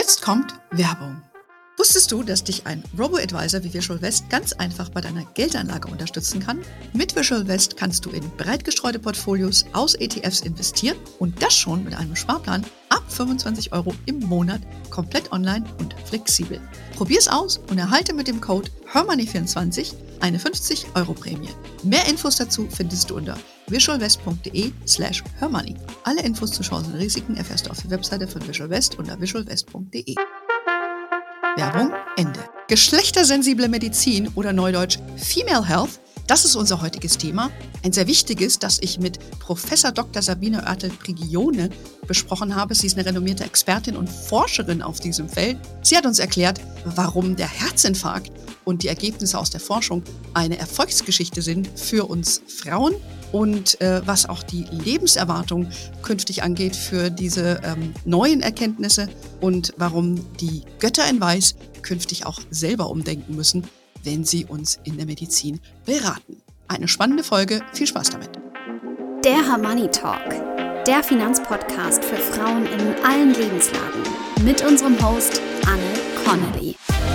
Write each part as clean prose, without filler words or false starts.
Jetzt kommt Werbung. Wusstest du, dass dich ein Robo-Advisor wie Visual West ganz einfach bei deiner Geldanlage unterstützen kann? Mit Visual West kannst du in breit gestreute Portfolios aus ETFs investieren und das schon mit einem Sparplan ab 25 € im Monat, komplett online und flexibel. Probier's aus und erhalte mit dem Code HERMONEY24 eine 50 € Prämie. Mehr Infos dazu findest du unter visualwest.de/hermoney. Alle Infos zu Chancen und Risiken erfährst du auf der Webseite von Visual West unter visualwest.de. Werbung Ende. Geschlechtersensible Medizin oder neudeutsch Female Health, das ist unser heutiges Thema. Ein sehr wichtiges, das ich mit Professor Dr. Sabine Oertel-Prigione besprochen habe. Sie ist eine renommierte Expertin und Forscherin auf diesem Feld. Sie hat uns erklärt, warum der Herzinfarkt und die Ergebnisse aus der Forschung eine Erfolgsgeschichte sind für uns Frauen und was auch die Lebenserwartung künftig angeht für diese neuen Erkenntnisse und warum die Götter in Weiß künftig auch selber umdenken müssen, wenn sie uns in der Medizin beraten. Eine spannende Folge, viel Spaß damit. Der Hermoney Talk, der Finanzpodcast für Frauen in allen Lebenslagen mit unserem Host Anne Connolly.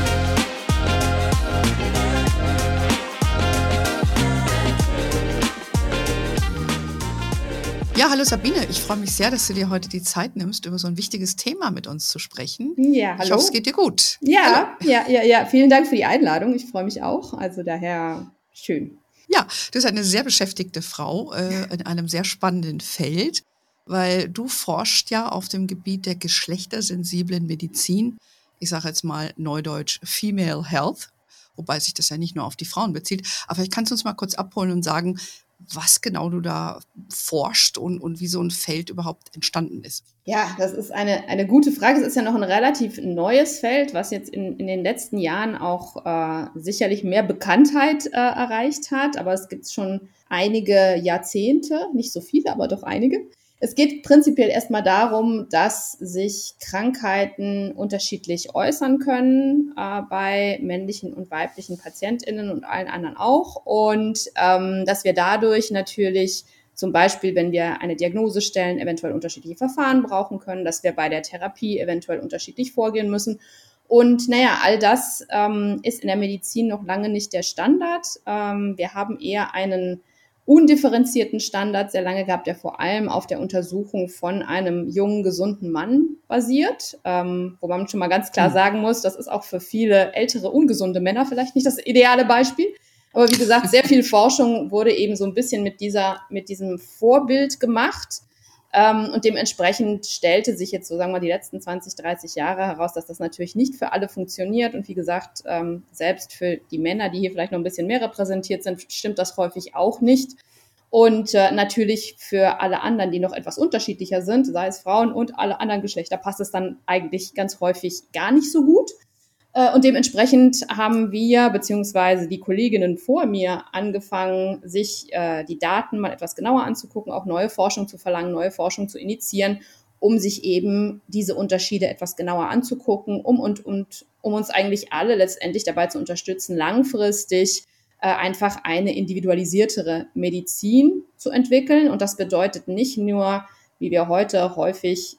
Ja, hallo Sabine, ich freue mich sehr, dass du dir heute die Zeit nimmst, über so ein wichtiges Thema mit uns zu sprechen. Ja, hallo. Ich hoffe, es geht dir gut. Ja, ja. Vielen Dank für die Einladung. Ich freue mich auch. Also daher schön. Ja, du bist eine sehr beschäftigte Frau in einem sehr spannenden Feld, weil du forschst ja auf dem Gebiet der geschlechtersensiblen Medizin. Ich sage jetzt mal neudeutsch Female Health, wobei sich das ja nicht nur auf die Frauen bezieht. Aber vielleicht kannst du uns mal kurz abholen und sagen, was genau du da forscht und wie so ein Feld überhaupt entstanden ist. Ja, das ist eine gute Frage. Es ist ja noch ein relativ neues Feld, was jetzt in den letzten Jahren auch sicherlich mehr Bekanntheit erreicht hat. Aber es gibt schon einige Jahrzehnte, nicht so viele, aber doch einige. Es geht prinzipiell erstmal darum, dass sich Krankheiten unterschiedlich äußern können bei männlichen und weiblichen PatientInnen und allen anderen auch. Und dass wir dadurch natürlich zum Beispiel, wenn wir eine Diagnose stellen, eventuell unterschiedliche Verfahren brauchen können, dass wir bei der Therapie eventuell unterschiedlich vorgehen müssen. Und all das ist in der Medizin noch lange nicht der Standard. Wir haben eher einen undifferenzierten Standard sehr lange gehabt, der vor allem auf der Untersuchung von einem jungen, gesunden Mann basiert, wo man schon mal ganz klar sagen muss, das ist auch für viele ältere, ungesunde Männer vielleicht nicht das ideale Beispiel. Aber wie gesagt, sehr viel Forschung wurde eben so ein bisschen mit diesem Vorbild gemacht. Und dementsprechend stellte sich jetzt so, sagen wir mal, die letzten 20, 30 Jahre heraus, dass das natürlich nicht für alle funktioniert. Und wie gesagt, selbst für die Männer, die hier vielleicht noch ein bisschen mehr repräsentiert sind, stimmt das häufig auch nicht. Und natürlich für alle anderen, die noch etwas unterschiedlicher sind, sei es Frauen und alle anderen Geschlechter, passt es dann eigentlich ganz häufig gar nicht so gut. Und dementsprechend haben wir, beziehungsweise die Kolleginnen vor mir, angefangen, sich die Daten mal etwas genauer anzugucken, auch neue Forschung zu verlangen, neue Forschung zu initiieren, um sich eben diese Unterschiede etwas genauer anzugucken, um uns eigentlich alle letztendlich dabei zu unterstützen, langfristig einfach eine individualisiertere Medizin zu entwickeln. Und das bedeutet nicht nur, wie uns heute häufig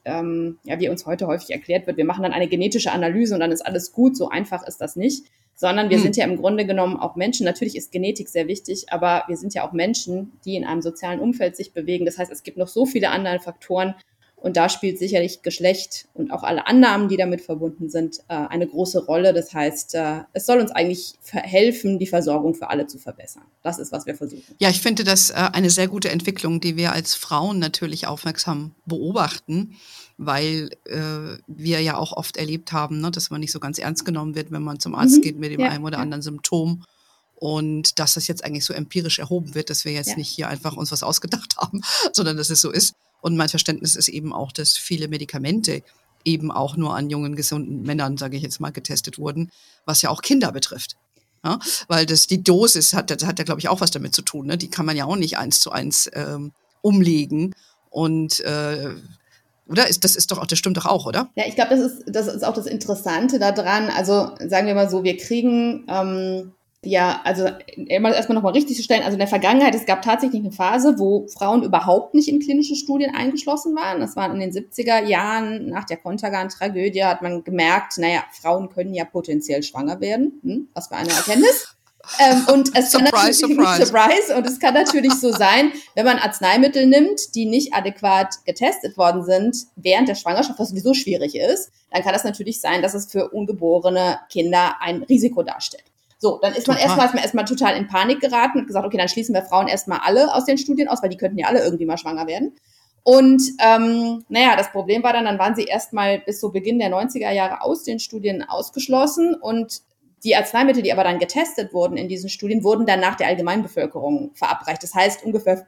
erklärt wird, wir machen dann eine genetische Analyse und dann ist alles gut. So einfach ist das nicht, sondern wir sind ja im Grunde genommen auch Menschen. Natürlich ist Genetik sehr wichtig, aber wir sind ja auch Menschen, die in einem sozialen Umfeld sich bewegen. Das heißt, es gibt noch so viele andere Faktoren und da spielt sicherlich Geschlecht und auch alle Annahmen, die damit verbunden sind, eine große Rolle. Das heißt, es soll uns eigentlich helfen, die Versorgung für alle zu verbessern. Das ist, was wir versuchen. Ja, ich finde das eine sehr gute Entwicklung, die wir als Frauen natürlich aufmerksam beobachten, weil wir ja auch oft erlebt haben, ne, dass man nicht so ganz ernst genommen wird, wenn man zum Arzt geht mit dem einen oder anderen Symptom. Und dass das jetzt eigentlich so empirisch erhoben wird, dass wir jetzt nicht hier einfach uns was ausgedacht haben, sondern dass es so ist. Und mein Verständnis ist eben auch, dass viele Medikamente eben auch nur an jungen, gesunden Männern, sage ich jetzt mal, getestet wurden, was ja auch Kinder betrifft. Ja? Weil die Dosis hat ja, glaube ich, auch was damit zu tun. Ne? Die kann man ja auch nicht 1:1 umlegen. Und oder? Das stimmt doch auch, oder? Ja, ich glaube, das ist auch das Interessante daran. Also sagen wir mal so, wir kriegen Ja, also erstmal nochmal richtig zu stellen. Also in der Vergangenheit, es gab tatsächlich eine Phase, wo Frauen überhaupt nicht in klinische Studien eingeschlossen waren. Das war in den 70er Jahren nach der Contergan-Tragödie, hat man gemerkt, naja, Frauen können ja potenziell schwanger werden. Was für eine Erkenntnis. Und es Surprise. Und es kann natürlich so sein, wenn man Arzneimittel nimmt, die nicht adäquat getestet worden sind während der Schwangerschaft, was sowieso schwierig ist, dann kann das natürlich sein, dass es für ungeborene Kinder ein Risiko darstellt. So, dann ist man erstmal total in Panik geraten und gesagt, okay, dann schließen wir Frauen erstmal alle aus den Studien aus, weil die könnten ja alle irgendwie mal schwanger werden. Und das Problem war dann waren sie erstmal bis so Beginn der 90er Jahre aus den Studien ausgeschlossen und die Arzneimittel, die aber dann getestet wurden in diesen Studien, wurden dann nach der Allgemeinbevölkerung verabreicht. Das heißt, ungefähr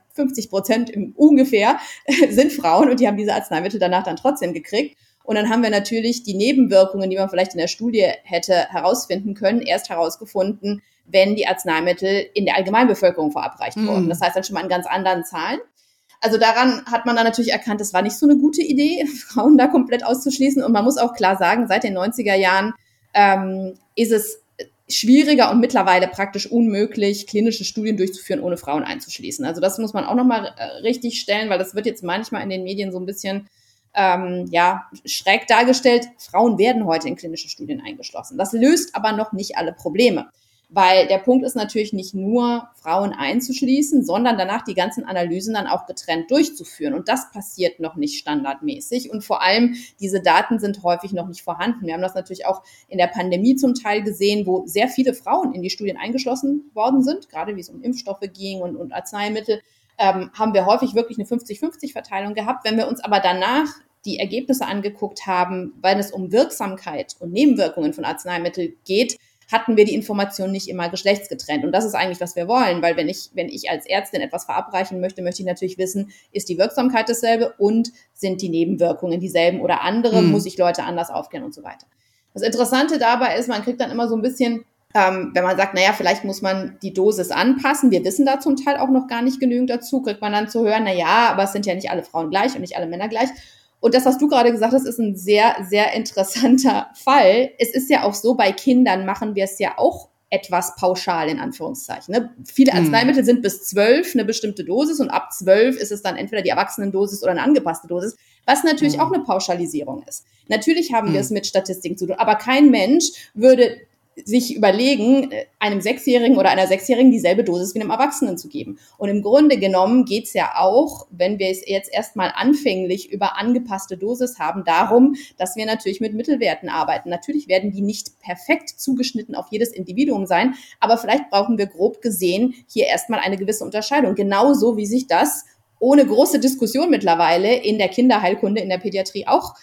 50% sind Frauen und die haben diese Arzneimittel danach dann trotzdem gekriegt. Und dann haben wir natürlich die Nebenwirkungen, die man vielleicht in der Studie hätte herausfinden können, erst herausgefunden, wenn die Arzneimittel in der Allgemeinbevölkerung verabreicht wurden. Das heißt dann schon mal in ganz anderen Zahlen. Also daran hat man dann natürlich erkannt, das war nicht so eine gute Idee, Frauen da komplett auszuschließen. Und man muss auch klar sagen, seit den 90er Jahren ist es schwieriger und mittlerweile praktisch unmöglich, klinische Studien durchzuführen, ohne Frauen einzuschließen. Also das muss man auch nochmal richtig stellen, weil das wird jetzt manchmal in den Medien so ein bisschen schräg dargestellt. Frauen werden heute in klinische Studien eingeschlossen. Das löst aber noch nicht alle Probleme. Weil der Punkt ist natürlich nicht nur, Frauen einzuschließen, sondern danach die ganzen Analysen dann auch getrennt durchzuführen. Und das passiert noch nicht standardmäßig. Und vor allem, diese Daten sind häufig noch nicht vorhanden. Wir haben das natürlich auch in der Pandemie zum Teil gesehen, wo sehr viele Frauen in die Studien eingeschlossen worden sind, gerade wie es um Impfstoffe ging und Arzneimittel, haben wir häufig wirklich eine 50-50-Verteilung gehabt. Wenn wir uns aber danach die Ergebnisse angeguckt haben, weil es um Wirksamkeit und Nebenwirkungen von Arzneimitteln geht, hatten wir die Information nicht immer geschlechtsgetrennt. Und das ist eigentlich, was wir wollen, weil wenn ich als Ärztin etwas verabreichen möchte, möchte ich natürlich wissen, ist die Wirksamkeit dasselbe und sind die Nebenwirkungen dieselben oder andere, muss ich Leute anders aufklären und so weiter. Das Interessante dabei ist, man kriegt dann immer so ein bisschen, wenn man sagt, naja, vielleicht muss man die Dosis anpassen, wir wissen da zum Teil auch noch gar nicht genügend dazu, kriegt man dann zu hören, naja, aber es sind ja nicht alle Frauen gleich und nicht alle Männer gleich. Und das, was du gerade gesagt hast, ist ein sehr, sehr interessanter Fall. Es ist ja auch so, bei Kindern machen wir es ja auch etwas pauschal, in Anführungszeichen. Ne? Viele Arzneimittel sind bis 12 eine bestimmte Dosis und ab 12 ist es dann entweder die Erwachsenendosis oder eine angepasste Dosis, was natürlich auch eine Pauschalisierung ist. Natürlich haben wir es mit Statistiken zu tun, aber kein Mensch würde sich überlegen, einem 6-Jährigen oder einer 6-Jährigen dieselbe Dosis wie einem Erwachsenen zu geben. Und im Grunde genommen geht's ja auch, wenn wir es jetzt erstmal anfänglich über angepasste Dosis haben, darum, dass wir natürlich mit Mittelwerten arbeiten. Natürlich werden die nicht perfekt zugeschnitten auf jedes Individuum sein, aber vielleicht brauchen wir grob gesehen hier erstmal eine gewisse Unterscheidung. Genauso wie sich das ohne große Diskussion mittlerweile in der Kinderheilkunde, in der Pädiatrie auch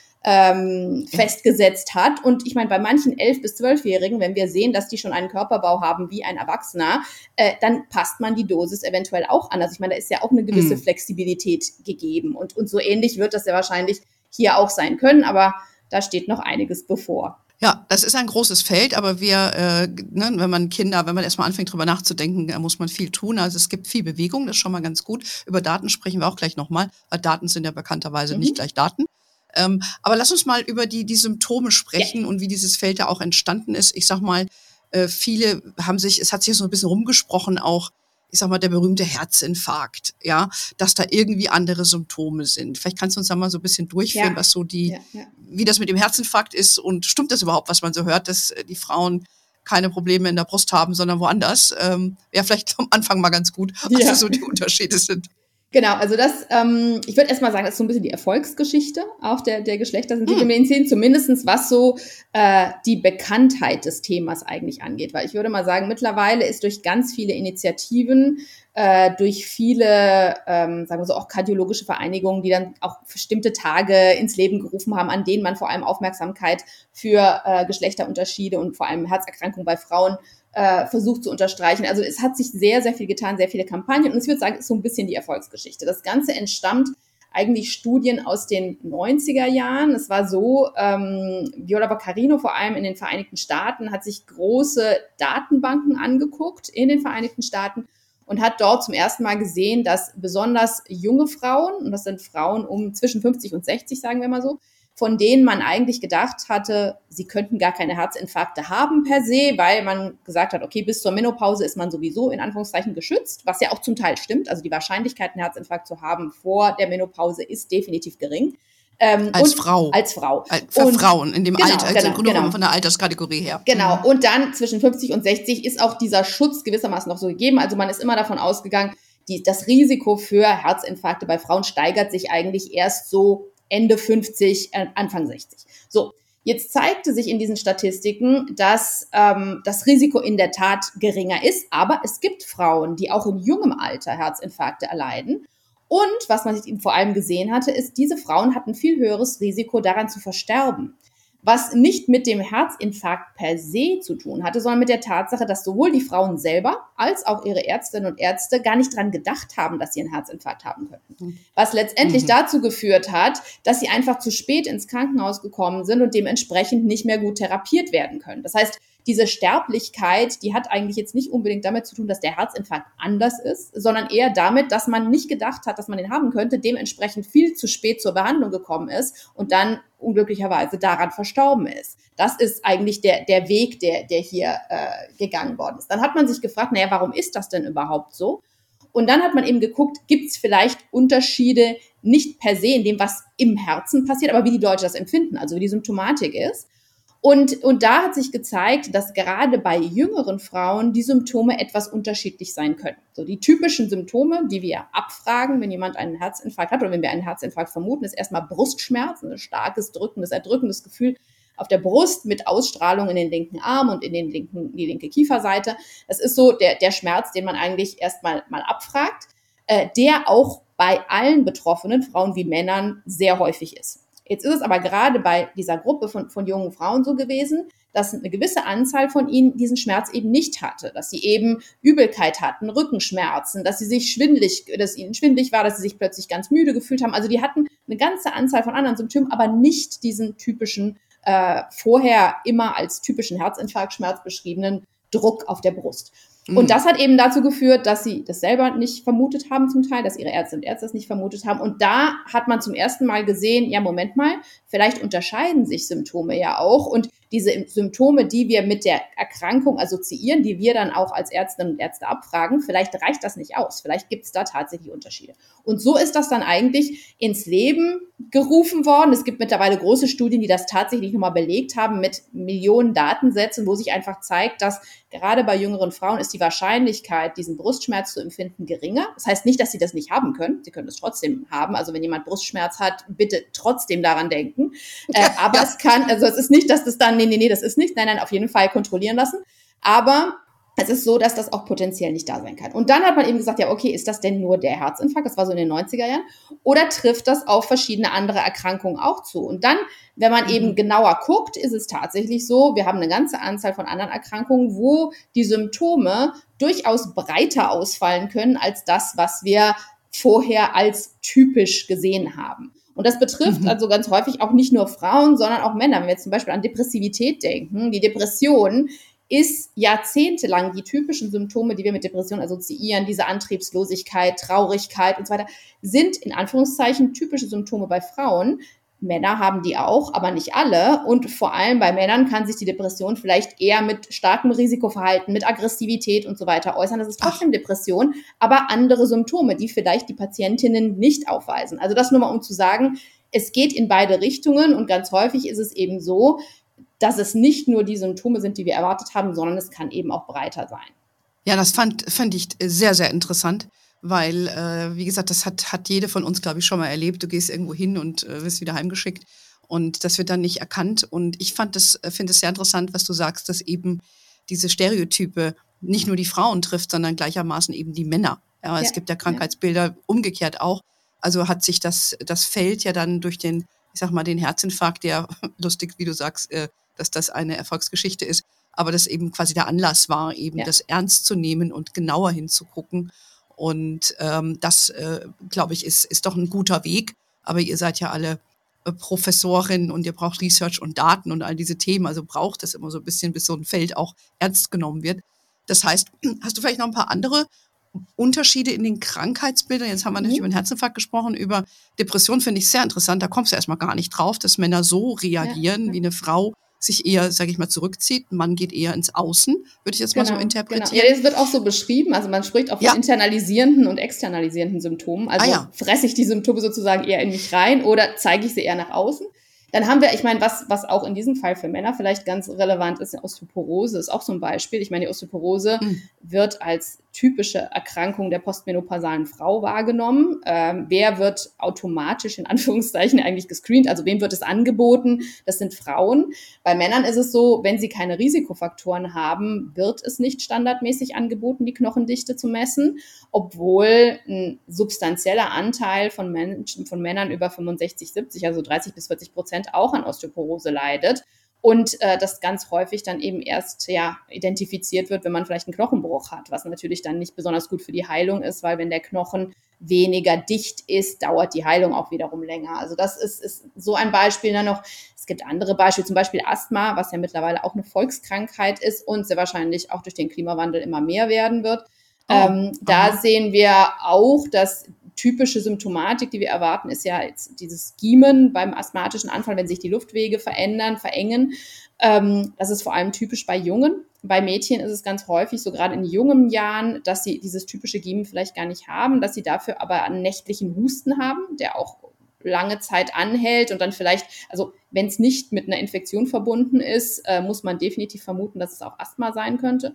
festgesetzt hat. Und ich meine, bei manchen 11- bis 12-Jährigen, wenn wir sehen, dass die schon einen Körperbau haben wie ein Erwachsener, dann passt man die Dosis eventuell auch an. Also ich meine, da ist ja auch eine gewisse Flexibilität gegeben. Und so ähnlich wird das ja wahrscheinlich hier auch sein können, aber da steht noch einiges bevor. Ja, das ist ein großes Feld, aber wenn man erstmal anfängt, drüber nachzudenken, muss man viel tun. Also es gibt viel Bewegung, das ist schon mal ganz gut. Über Daten sprechen wir auch gleich nochmal, weil Daten sind ja bekannterweise nicht gleich Daten. Aber lass uns mal über die Symptome sprechen und wie dieses Feld da auch entstanden ist. Ich sag mal, viele es hat sich so ein bisschen rumgesprochen auch, ich sag mal, der berühmte Herzinfarkt, ja, dass da irgendwie andere Symptome sind. Vielleicht kannst du uns da mal so ein bisschen durchführen, was so wie das mit dem Herzinfarkt ist und stimmt das überhaupt, was man so hört, dass die Frauen keine Probleme in der Brust haben, sondern woanders. Vielleicht am Anfang mal ganz gut, was so die Unterschiede sind. Genau, also ich würde erst mal sagen, das ist so ein bisschen die Erfolgsgeschichte auch der geschlechtersensiblen Medizin, zumindestens was so die Bekanntheit des Themas eigentlich angeht. Weil ich würde mal sagen, mittlerweile ist durch ganz viele Initiativen, durch viele, sagen wir so, auch kardiologische Vereinigungen, die dann auch bestimmte Tage ins Leben gerufen haben, an denen man vor allem Aufmerksamkeit für Geschlechterunterschiede und vor allem Herzerkrankungen bei Frauen versucht zu unterstreichen. Also es hat sich sehr, sehr viel getan, sehr viele Kampagnen und ich würde sagen, es ist so ein bisschen die Erfolgsgeschichte. Das Ganze entstammt eigentlich Studien aus den 90er Jahren. Es war so, Viola Boccarino vor allem in den Vereinigten Staaten hat sich große Datenbanken angeguckt in den Vereinigten Staaten und hat dort zum ersten Mal gesehen, dass besonders junge Frauen, und das sind Frauen zwischen 50 und 60, sagen wir mal so, von denen man eigentlich gedacht hatte, sie könnten gar keine Herzinfarkte haben per se, weil man gesagt hat, okay, bis zur Menopause ist man sowieso in Anführungszeichen geschützt, was ja auch zum Teil stimmt. Also die Wahrscheinlichkeit, einen Herzinfarkt zu haben vor der Menopause ist definitiv gering. Als Frau. Für Frauen in dem Alter, genau. Von der Alterskategorie her. Genau. Und dann zwischen 50 und 60 ist auch dieser Schutz gewissermaßen noch so gegeben. Also man ist immer davon ausgegangen, das Risiko für Herzinfarkte bei Frauen steigert sich eigentlich erst so Ende 50, Anfang 60. So. Jetzt zeigte sich in diesen Statistiken, dass das Risiko in der Tat geringer ist, aber es gibt Frauen, die auch in jungem Alter Herzinfarkte erleiden. Und was man eben vor allem gesehen hatte, ist, diese Frauen hatten viel höheres Risiko, daran zu versterben. Was nicht mit dem Herzinfarkt per se zu tun hatte, sondern mit der Tatsache, dass sowohl die Frauen selber als auch ihre Ärztinnen und Ärzte gar nicht dran gedacht haben, dass sie einen Herzinfarkt haben könnten. Was letztendlich dazu geführt hat, dass sie einfach zu spät ins Krankenhaus gekommen sind und dementsprechend nicht mehr gut therapiert werden können. Das heißt, diese Sterblichkeit, die hat eigentlich jetzt nicht unbedingt damit zu tun, dass der Herzinfarkt anders ist, sondern eher damit, dass man nicht gedacht hat, dass man den haben könnte, dementsprechend viel zu spät zur Behandlung gekommen ist und dann unglücklicherweise daran verstorben ist. Das ist eigentlich der Weg, der hier gegangen worden ist. Dann hat man sich gefragt, naja, warum ist das denn überhaupt so? Und dann hat man eben geguckt, gibt es vielleicht Unterschiede, nicht per se in dem, was im Herzen passiert, aber wie die Leute das empfinden, also wie die Symptomatik ist. Und da hat sich gezeigt, dass gerade bei jüngeren Frauen die Symptome etwas unterschiedlich sein können. So die typischen Symptome, die wir abfragen, wenn jemand einen Herzinfarkt hat oder wenn wir einen Herzinfarkt vermuten, ist erstmal Brustschmerz, ein starkes, erdrückendes Gefühl auf der Brust mit Ausstrahlung in den linken Arm und in die linke Kieferseite. Das ist so der Schmerz, den man eigentlich erstmal mal abfragt, der auch bei allen Betroffenen, Frauen wie Männern, sehr häufig ist. Jetzt ist es aber gerade bei dieser Gruppe von jungen Frauen so gewesen, dass eine gewisse Anzahl von ihnen diesen Schmerz eben nicht hatte, dass sie eben Übelkeit hatten, Rückenschmerzen, dass ihnen schwindelig war, dass sie sich plötzlich ganz müde gefühlt haben. Also die hatten eine ganze Anzahl von anderen Symptomen, aber nicht diesen typischen, vorher immer als typischen Herzinfarktschmerz beschriebenen Druck auf der Brust. Und das hat eben dazu geführt, dass sie das selber nicht vermutet haben zum Teil, dass ihre Ärztinnen und Ärzte das nicht vermutet haben. Und da hat man zum ersten Mal gesehen, ja, Moment mal, vielleicht unterscheiden sich Symptome ja auch. Und diese Symptome, die wir mit der Erkrankung assoziieren, die wir dann auch als Ärztinnen und Ärzte abfragen, vielleicht reicht das nicht aus. Vielleicht gibt es da tatsächlich Unterschiede. Und so ist das dann eigentlich ins Leben gerufen worden. Es gibt mittlerweile große Studien, die das tatsächlich nochmal belegt haben mit Millionen Datensätzen, wo sich einfach zeigt, dass gerade bei jüngeren Frauen ist die Wahrscheinlichkeit, diesen Brustschmerz zu empfinden, geringer. Das heißt nicht, dass sie das nicht haben können. Sie können es trotzdem haben. Also wenn jemand Brustschmerz hat, bitte trotzdem daran denken. Aber ja. Es ist nicht, dass das dann, nee, das ist nicht. Nein, auf jeden Fall kontrollieren lassen. Aber es ist so, dass das auch potenziell nicht da sein kann. Und dann hat man eben gesagt, ja, okay, ist das denn nur der Herzinfarkt? Das war so in den 90er Jahren. Oder trifft das auf verschiedene andere Erkrankungen auch zu? Und dann, wenn man eben genauer guckt, ist es tatsächlich so, wir haben eine ganze Anzahl von anderen Erkrankungen, wo die Symptome durchaus breiter ausfallen können als das, was wir vorher als typisch gesehen haben. Und das betrifft also ganz häufig auch nicht nur Frauen, sondern auch Männer. Wenn wir jetzt zum Beispiel an Depressivität denken, die Depression ist jahrzehntelang die typischen Symptome, die wir mit Depression assoziieren, diese Antriebslosigkeit, Traurigkeit und so weiter, sind in Anführungszeichen typische Symptome bei Frauen. Männer haben die auch, aber nicht alle. Und vor allem bei Männern kann sich die Depression vielleicht eher mit starkem Risikoverhalten, mit Aggressivität und so weiter äußern. Das ist trotzdem Depression, aber andere Symptome, die vielleicht die Patientinnen nicht aufweisen. Also das nur mal, um zu sagen, es geht in beide Richtungen und ganz häufig ist es eben so, dass es nicht nur die Symptome sind, die wir erwartet haben, sondern es kann eben auch breiter sein. Ja, das fand ich sehr, sehr interessant, weil, wie gesagt, das hat jede von uns, glaube ich, schon mal erlebt. Du gehst irgendwo hin und wirst wieder heimgeschickt und das wird dann nicht erkannt. Und ich finde es sehr interessant, was du sagst, dass eben diese Stereotype nicht nur die Frauen trifft, sondern gleichermaßen eben die Männer. Ja, es gibt ja Krankheitsbilder umgekehrt auch. Also hat sich das Feld ja dann durch den Herzinfarkt, der lustig, wie du sagst, dass das eine Erfolgsgeschichte ist, aber das eben quasi der Anlass war, eben das ernst zu nehmen und genauer hinzugucken. Und das, glaube ich, ist doch ein guter Weg. Aber ihr seid ja alle Professorinnen und ihr braucht Research und Daten und all diese Themen. Also braucht es immer so ein bisschen, bis so ein Feld auch ernst genommen wird. Das heißt, hast du vielleicht noch ein paar andere Unterschiede in den Krankheitsbildern. Jetzt haben wir natürlich über den Herzinfarkt gesprochen, über Depression finde ich sehr interessant. Da kommst du erstmal gar nicht drauf, dass Männer so reagieren, wie eine Frau sich eher, sage ich mal, zurückzieht. Ein Mann geht eher ins Außen, würde ich jetzt mal so interpretieren. Ja, das wird auch so beschrieben. Also man spricht auch von internalisierenden und externalisierenden Symptomen. Also fresse ich die Symptome sozusagen eher in mich rein oder zeige ich sie eher nach außen? Dann haben wir, ich meine, was auch in diesem Fall für Männer vielleicht ganz relevant ist, Osteoporose ist auch so ein Beispiel. Ich meine, die Osteoporose wird als typische Erkrankung der postmenopausalen Frau wahrgenommen. Wer wird automatisch in Anführungszeichen eigentlich gescreent? Also wem wird es angeboten? Das sind Frauen. Bei Männern ist es so, wenn sie keine Risikofaktoren haben, wird es nicht standardmäßig angeboten, die Knochendichte zu messen, obwohl ein substanzieller Anteil von Männern über 65, 70, also 30-40% auch an Osteoporose leidet. Und das ganz häufig dann eben erst identifiziert wird, wenn man vielleicht einen Knochenbruch hat, was natürlich dann nicht besonders gut für die Heilung ist, weil wenn der Knochen weniger dicht ist, dauert die Heilung auch wiederum länger. Also das ist so ein Beispiel. Dann noch, es gibt andere Beispiele, zum Beispiel Asthma, was ja mittlerweile auch eine Volkskrankheit ist und sehr wahrscheinlich auch durch den Klimawandel immer mehr werden wird. Da sehen wir auch, dass typische Symptomatik, die wir erwarten, ist ja jetzt dieses Giemen beim asthmatischen Anfall, wenn sich die Luftwege verengen. Das ist vor allem typisch bei Jungen. Bei Mädchen ist es ganz häufig, so gerade in jungen Jahren, dass sie dieses typische Giemen vielleicht gar nicht haben, dass sie dafür aber einen nächtlichen Husten haben, der auch lange Zeit anhält und dann vielleicht, also wenn es nicht mit einer Infektion verbunden ist, muss man definitiv vermuten, dass es auch Asthma sein könnte.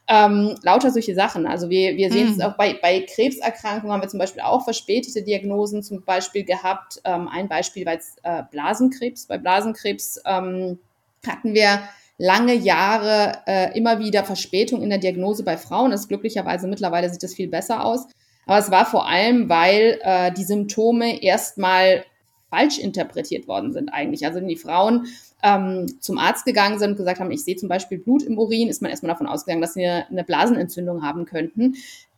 Lauter solche Sachen. Also wir sehen es auch bei Krebserkrankungen, haben wir zum Beispiel auch verspätete Diagnosen zum Beispiel gehabt. Ein Beispiel war jetzt Blasenkrebs. Bei Blasenkrebs hatten wir lange Jahre immer wieder Verspätung in der Diagnose bei Frauen. Das ist glücklicherweise mittlerweile sieht das viel besser aus. Aber es war vor allem, weil die Symptome erstmal falsch interpretiert worden sind eigentlich. Also wenn die Frauen zum Arzt gegangen sind und gesagt haben, ich sehe zum Beispiel Blut im Urin, ist man erstmal davon ausgegangen, dass sie eine Blasenentzündung haben könnten,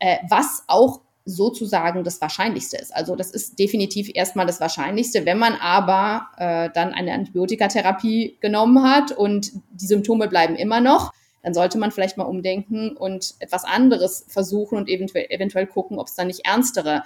was auch sozusagen das Wahrscheinlichste ist. Also das ist definitiv erstmal das Wahrscheinlichste. Wenn man aber dann eine Antibiotikatherapie genommen hat und die Symptome bleiben immer noch, dann sollte man vielleicht mal umdenken und etwas anderes versuchen und eventuell gucken, ob es da nicht ernstere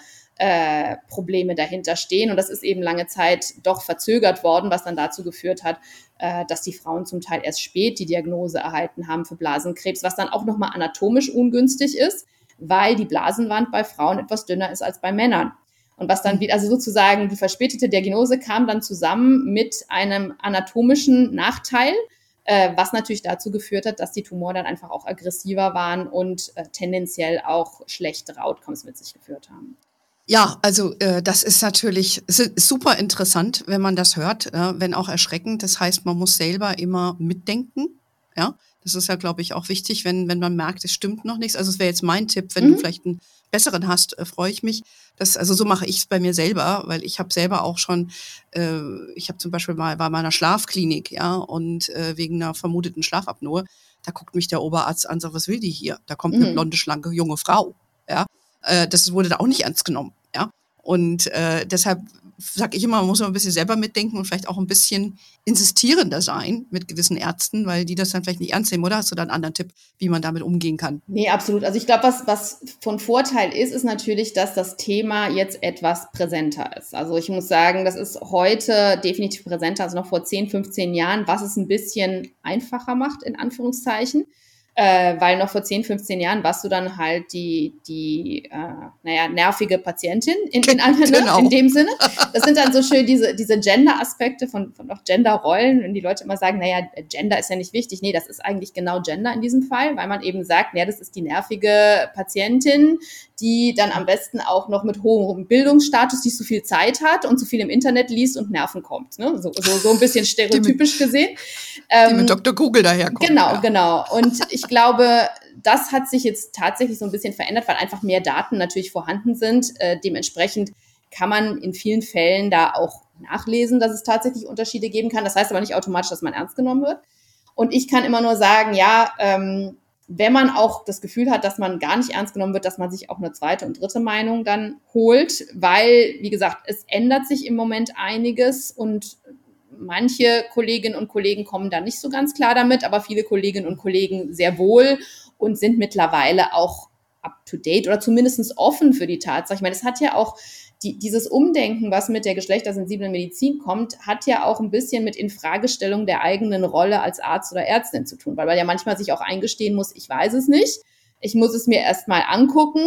Probleme dahinter stehen. Und das ist eben lange Zeit doch verzögert worden, was dann dazu geführt hat, dass die Frauen zum Teil erst spät die Diagnose erhalten haben für Blasenkrebs, was dann auch nochmal anatomisch ungünstig ist, weil die Blasenwand bei Frauen etwas dünner ist als bei Männern. Und was dann wieder, also sozusagen die verspätete Diagnose kam dann zusammen mit einem anatomischen Nachteil, was natürlich dazu geführt hat, dass die Tumoren dann einfach auch aggressiver waren und tendenziell auch schlechtere Outcomes mit sich geführt haben. Ja, also das ist natürlich super interessant, wenn man das hört, wenn auch erschreckend. Das heißt, man muss selber immer mitdenken. Ja, das ist ja, glaube ich, auch wichtig, wenn man merkt, es stimmt noch nichts. Also es wäre jetzt mein Tipp, wenn du vielleicht einen besseren hast, freue ich mich. Also so mache ich es bei mir selber, weil ich habe selber auch schon, ich habe zum Beispiel war in einer Schlafklinik, ja, und wegen einer vermuteten Schlafapnoe, da guckt mich der Oberarzt an, sagt, was will die hier? Da kommt eine blonde, schlanke, junge Frau, ja. Das wurde da auch nicht ernst genommen, ja. Und deshalb sage ich immer, man muss ein bisschen selber mitdenken und vielleicht auch ein bisschen insistierender sein mit gewissen Ärzten, weil die das dann vielleicht nicht ernst nehmen. Oder hast du da einen anderen Tipp, wie man damit umgehen kann? Nee, absolut. Also ich glaube, was von Vorteil ist natürlich, dass das Thema jetzt etwas präsenter ist. Also ich muss sagen, das ist heute definitiv präsenter als noch vor 10, 15 Jahren, was es ein bisschen einfacher macht, in Anführungszeichen. Weil noch vor 10, 15 Jahren warst du dann halt die nervige Patientin in dem Sinne. Das sind dann so schön diese Gender-Aspekte von auch Gender-Rollen, wenn die Leute immer sagen, naja, Gender ist ja nicht wichtig. Nee, das ist eigentlich genau Gender in diesem Fall, weil man eben sagt, naja, das ist die nervige Patientin, die dann am besten auch noch mit hohem Bildungsstatus nicht so viel Zeit hat und so viel im Internet liest und Nerven kommt. Ne? So ein bisschen stereotypisch gesehen. Die mit Dr. Google daherkommt. Genau. Und ich glaube, das hat sich jetzt tatsächlich so ein bisschen verändert, weil einfach mehr Daten natürlich vorhanden sind. Dementsprechend kann man in vielen Fällen da auch nachlesen, dass es tatsächlich Unterschiede geben kann. Das heißt aber nicht automatisch, dass man ernst genommen wird. Und ich kann immer nur sagen, wenn man auch das Gefühl hat, dass man gar nicht ernst genommen wird, dass man sich auch eine zweite und dritte Meinung dann holt, weil, wie gesagt, es ändert sich im Moment einiges und manche Kolleginnen und Kollegen kommen da nicht so ganz klar damit, aber viele Kolleginnen und Kollegen sehr wohl und sind mittlerweile auch up-to-date oder zumindest offen für die Tatsache. Ich meine, es hat ja auch dieses Umdenken, was mit der geschlechtersensiblen Medizin kommt, hat ja auch ein bisschen mit Infragestellung der eigenen Rolle als Arzt oder Ärztin zu tun, weil man ja manchmal sich auch eingestehen muss, ich weiß es nicht, ich muss es mir erstmal angucken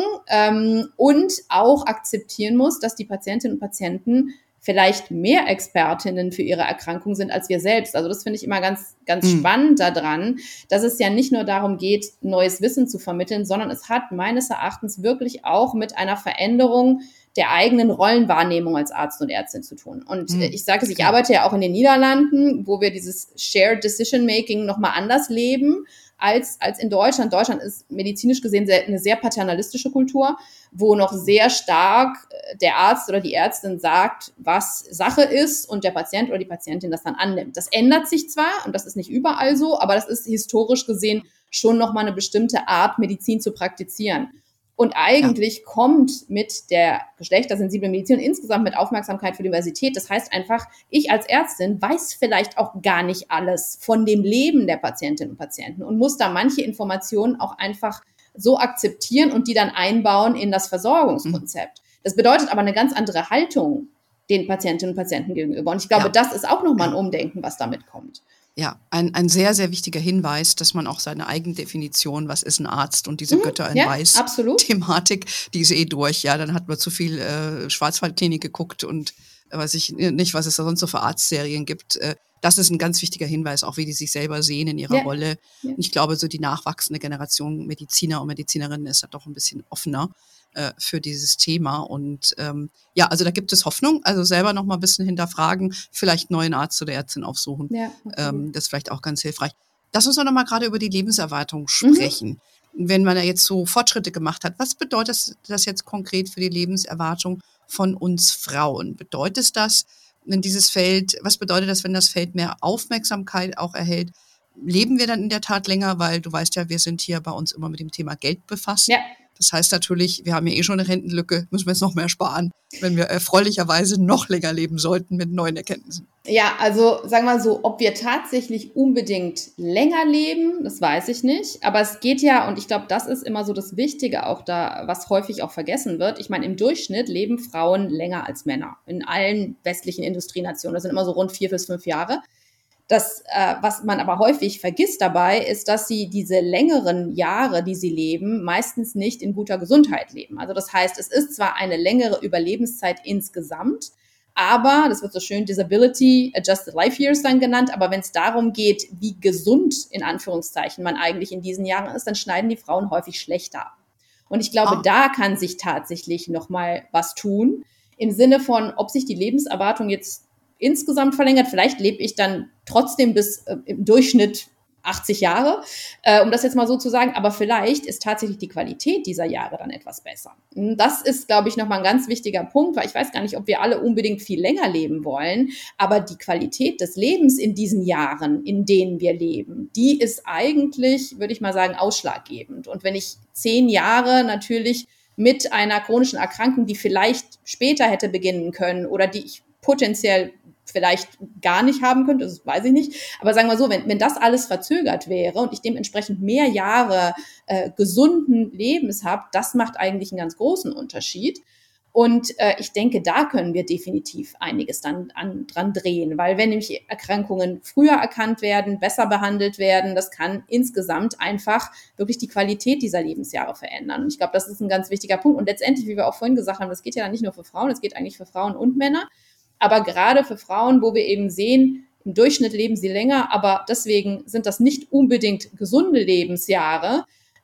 und auch akzeptieren muss, dass die Patientinnen und Patienten vielleicht mehr Expertinnen für ihre Erkrankung sind als wir selbst. Also das finde ich immer ganz, ganz spannend daran, dass es ja nicht nur darum geht, neues Wissen zu vermitteln, sondern es hat meines Erachtens wirklich auch mit einer Veränderung der eigenen Rollenwahrnehmung als Arzt und Ärztin zu tun. Und ich sage es, ich arbeite ja auch in den Niederlanden, wo wir dieses Shared Decision Making nochmal anders leben als in Deutschland. Deutschland ist medizinisch gesehen eine sehr paternalistische Kultur, wo noch sehr stark der Arzt oder die Ärztin sagt, was Sache ist und der Patient oder die Patientin das dann annimmt. Das ändert sich zwar und das ist nicht überall so, aber das ist historisch gesehen schon nochmal eine bestimmte Art, Medizin zu praktizieren. Und eigentlich kommt mit der geschlechtersensiblen Medizin und insgesamt mit Aufmerksamkeit für Diversität, das heißt einfach, ich als Ärztin weiß vielleicht auch gar nicht alles von dem Leben der Patientinnen und Patienten und muss da manche Informationen auch einfach so akzeptieren und die dann einbauen in das Versorgungskonzept. Das bedeutet aber eine ganz andere Haltung den Patientinnen und Patienten gegenüber. Und ich glaube, das ist auch nochmal ein Umdenken, was damit kommt. Ja, ein sehr, sehr wichtiger Hinweis, dass man auch seine Eigendefinition, was ist ein Arzt und diese Götter in Weiß-Thematik, die ist durch. Ja, dann hat man zu viel Schwarzwaldklinik geguckt und weiß ich nicht, was es da sonst so für Arztserien gibt. Das ist ein ganz wichtiger Hinweis, auch wie die sich selber sehen in ihrer Rolle. Ja. Und ich glaube, so die nachwachsende Generation Mediziner und Medizinerinnen ist da doch ein bisschen offener für dieses Thema. Und also da gibt es Hoffnung. Also selber noch mal ein bisschen hinterfragen, vielleicht einen neuen Arzt oder Ärztin aufsuchen. Ja, das ist vielleicht auch ganz hilfreich. Lass uns noch mal gerade über die Lebenserwartung sprechen. Wenn man ja jetzt so Fortschritte gemacht hat, was bedeutet das jetzt konkret für die Lebenserwartung von uns Frauen? Bedeutet das, wenn dieses Feld, was bedeutet das, wenn das Feld mehr Aufmerksamkeit auch erhält? Leben wir dann in der Tat länger? Weil du weißt ja, wir sind hier bei uns immer mit dem Thema Geld befasst. Ja. Das heißt natürlich, wir haben ja schon eine Rentenlücke, müssen wir jetzt noch mehr sparen, wenn wir erfreulicherweise noch länger leben sollten mit neuen Erkenntnissen. Ja, also sagen wir so, ob wir tatsächlich unbedingt länger leben, das weiß ich nicht. Aber es geht ja, und ich glaube, das ist immer so das Wichtige auch da, was häufig auch vergessen wird. Ich meine, im Durchschnitt leben Frauen länger als Männer in allen westlichen Industrienationen. Das sind immer so rund 4 bis 5 Jahre. Das, was man aber häufig vergisst dabei, ist, dass sie diese längeren Jahre, die sie leben, meistens nicht in guter Gesundheit leben. Also das heißt, es ist zwar eine längere Überlebenszeit insgesamt, aber, das wird so schön Disability Adjusted Life Years dann genannt, aber wenn es darum geht, wie gesund in Anführungszeichen man eigentlich in diesen Jahren ist, dann schneiden die Frauen häufig schlechter ab. Und ich glaube, da kann sich tatsächlich nochmal was tun, im Sinne von, ob sich die Lebenserwartung jetzt insgesamt verlängert. Vielleicht lebe ich dann trotzdem bis im Durchschnitt 80 Jahre, um das jetzt mal so zu sagen. Aber vielleicht ist tatsächlich die Qualität dieser Jahre dann etwas besser. Das ist, glaube ich, nochmal ein ganz wichtiger Punkt, weil ich weiß gar nicht, ob wir alle unbedingt viel länger leben wollen. Aber die Qualität des Lebens in diesen Jahren, in denen wir leben, die ist eigentlich, würde ich mal sagen, ausschlaggebend. Und wenn ich 10 Jahre natürlich mit einer chronischen Erkrankung, die vielleicht später hätte beginnen können oder die ich potenziell vielleicht gar nicht haben könnte, das weiß ich nicht. Aber sagen wir so, wenn das alles verzögert wäre und ich dementsprechend mehr Jahre gesunden Lebens habe, das macht eigentlich einen ganz großen Unterschied. Und ich denke, da können wir definitiv einiges dann dran drehen, weil wenn nämlich Erkrankungen früher erkannt werden, besser behandelt werden, das kann insgesamt einfach wirklich die Qualität dieser Lebensjahre verändern. Und ich glaube, das ist ein ganz wichtiger Punkt. Und letztendlich, wie wir auch vorhin gesagt haben, das geht ja dann nicht nur für Frauen, es geht eigentlich für Frauen und Männer. Aber gerade für Frauen, wo wir eben sehen, im Durchschnitt leben sie länger, aber deswegen sind das nicht unbedingt gesunde Lebensjahre,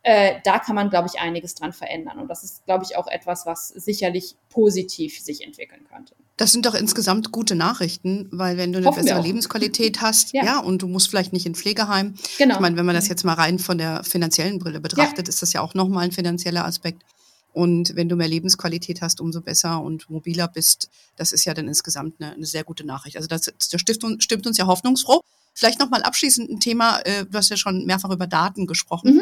da kann man, glaube ich, einiges dran verändern. Und das ist, glaube ich, auch etwas, was sicherlich positiv sich entwickeln könnte. Das sind doch insgesamt gute Nachrichten, weil wenn du eine bessere Lebensqualität hast, und du musst vielleicht nicht in Pflegeheim. Genau. Ich meine, wenn man das jetzt mal rein von der finanziellen Brille betrachtet, ist das ja auch nochmal ein finanzieller Aspekt. Und wenn du mehr Lebensqualität hast, umso besser und mobiler bist, das ist ja dann insgesamt eine sehr gute Nachricht. Also das stimmt uns ja hoffnungsfroh. Vielleicht nochmal abschließend ein Thema, du hast ja schon mehrfach über Daten gesprochen.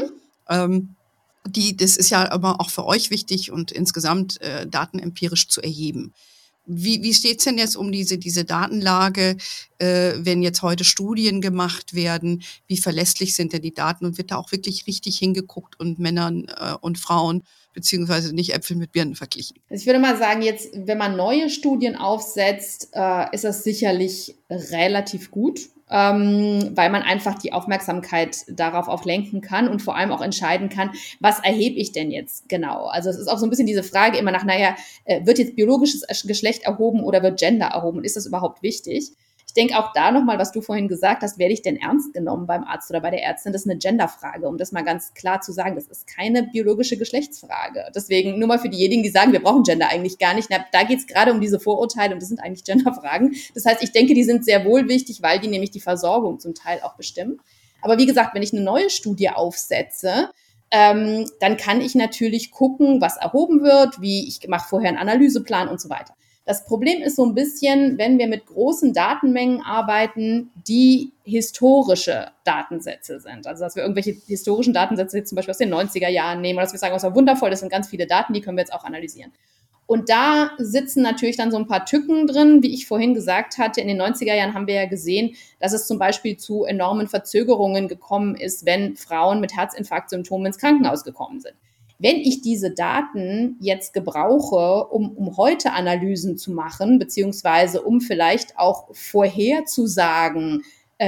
Das ist ja aber auch für euch wichtig und insgesamt datenempirisch zu erheben. Wie steht's denn jetzt um diese Datenlage, wenn jetzt heute Studien gemacht werden? Wie verlässlich sind denn die Daten und wird da auch wirklich richtig hingeguckt und Männern und Frauen beziehungsweise nicht Äpfel mit Birnen verglichen? Also ich würde mal sagen, jetzt, wenn man neue Studien aufsetzt, ist das sicherlich relativ gut, weil man einfach die Aufmerksamkeit darauf auch lenken kann und vor allem auch entscheiden kann, was erhebe ich denn jetzt genau? Also es ist auch so ein bisschen diese Frage immer nach, wird jetzt biologisches Geschlecht erhoben oder wird Gender erhoben? Und ist das überhaupt wichtig? Ich denke auch da nochmal, was du vorhin gesagt hast, werde ich denn ernst genommen beim Arzt oder bei der Ärztin? Das ist eine Genderfrage, um das mal ganz klar zu sagen. Das ist keine biologische Geschlechtsfrage. Deswegen nur mal für diejenigen, die sagen, wir brauchen Gender eigentlich gar nicht. Da geht es gerade um diese Vorurteile und das sind eigentlich Genderfragen. Das heißt, ich denke, die sind sehr wohl wichtig, weil die nämlich die Versorgung zum Teil auch bestimmen. Aber wie gesagt, wenn ich eine neue Studie aufsetze, dann kann ich natürlich gucken, was erhoben wird, ich mache vorher einen Analyseplan und so weiter. Das Problem ist so ein bisschen, wenn wir mit großen Datenmengen arbeiten, die historische Datensätze sind. Also, dass wir irgendwelche historischen Datensätze jetzt zum Beispiel aus den 90er Jahren nehmen oder dass wir sagen, das war wundervoll, das sind ganz viele Daten, die können wir jetzt auch analysieren. Und da sitzen natürlich dann so ein paar Tücken drin, wie ich vorhin gesagt hatte. In den 90er Jahren haben wir ja gesehen, dass es zum Beispiel zu enormen Verzögerungen gekommen ist, wenn Frauen mit Herzinfarktsymptomen ins Krankenhaus gekommen sind. Wenn ich diese Daten jetzt gebrauche, um heute Analysen zu machen, beziehungsweise um vielleicht auch vorherzusagen,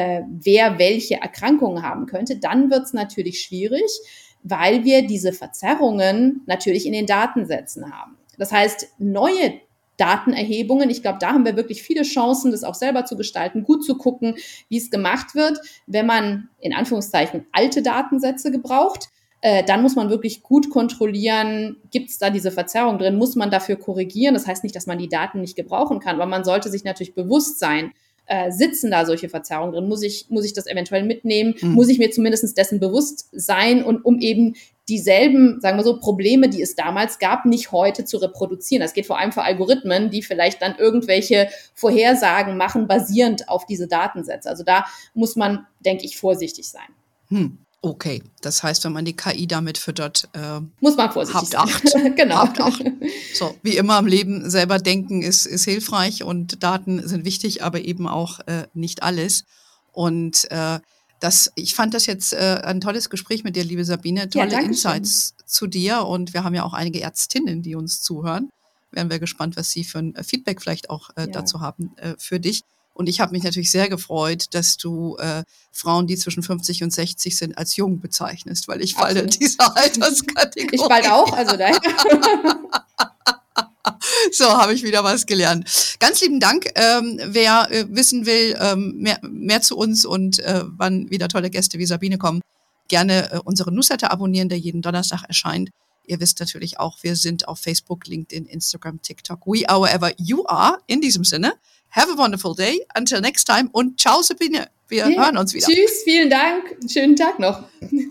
wer welche Erkrankungen haben könnte, dann wird es natürlich schwierig, weil wir diese Verzerrungen natürlich in den Datensätzen haben. Das heißt, neue Datenerhebungen, ich glaube, da haben wir wirklich viele Chancen, das auch selber zu gestalten, gut zu gucken, wie es gemacht wird, wenn man in Anführungszeichen alte Datensätze gebraucht. Dann muss man wirklich gut kontrollieren, gibt es da diese Verzerrung drin, muss man dafür korrigieren. Das heißt nicht, dass man die Daten nicht gebrauchen kann, aber man sollte sich natürlich bewusst sein, sitzen da solche Verzerrungen drin, muss ich das eventuell mitnehmen, muss ich mir zumindest dessen bewusst sein und um eben dieselben, sagen wir so, Probleme, die es damals gab, nicht heute zu reproduzieren. Das geht vor allem für Algorithmen, die vielleicht dann irgendwelche Vorhersagen machen, basierend auf diese Datensätze. Also da muss man, denke ich, vorsichtig sein. Okay, das heißt, wenn man die KI damit füttert, muss man vorsichtig sein. Habt Acht. Genau. Habt Acht. So, wie immer im Leben, selber denken ist hilfreich und Daten sind wichtig, aber eben auch nicht alles. Und ich fand das jetzt ein tolles Gespräch mit dir, liebe Sabine, tolle Insights zu dir und wir haben ja auch einige Ärztinnen, die uns zuhören. Wären wir gespannt, was sie für ein Feedback vielleicht auch dazu haben für dich. Und ich habe mich natürlich sehr gefreut, dass du Frauen, die zwischen 50 und 60 sind, als jung bezeichnest, weil ich falle in dieser Alterskategorie. Ich bald auch, also daher. So, habe ich wieder was gelernt. Ganz lieben Dank. Wer wissen will, mehr zu uns und wann wieder tolle Gäste wie Sabine kommen, gerne unseren Newsletter abonnieren, der jeden Donnerstag erscheint. Ihr wisst natürlich auch, wir sind auf Facebook, LinkedIn, Instagram, TikTok. We are wherever you are. In diesem Sinne, have a wonderful day. Until next time und ciao Sabine. Wir hören uns wieder. Tschüss, vielen Dank. Schönen Tag noch.